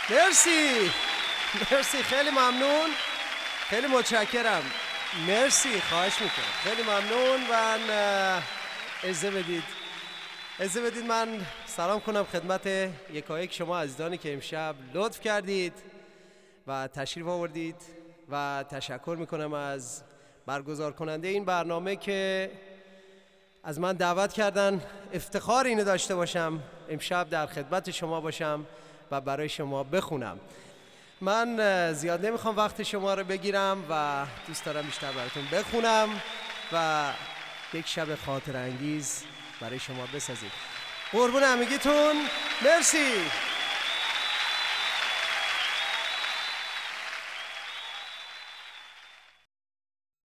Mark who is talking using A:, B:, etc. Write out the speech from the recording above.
A: مرسی مرسی، خیلی ممنون، خیلی متشکرم. مرسی، خواهش میکنم، خیلی ممنون. و اجازه بدید من سلام کنم خدمت یکایک شما عزیزانی که امشب لطف کردید و تشریف آوردید و تشکر میکنم از برگزار کننده این برنامه که از من دعوت کردن افتخار اینو داشته باشم امشب در خدمت شما باشم و برای شما بخونم. من زیاد نمیخوام وقت شما رو بگیرم و دوست دارم بیشتر براتون بخونم و یک شب خاطر انگیز برای شما بسازید. قربون همگیتون، مرسی.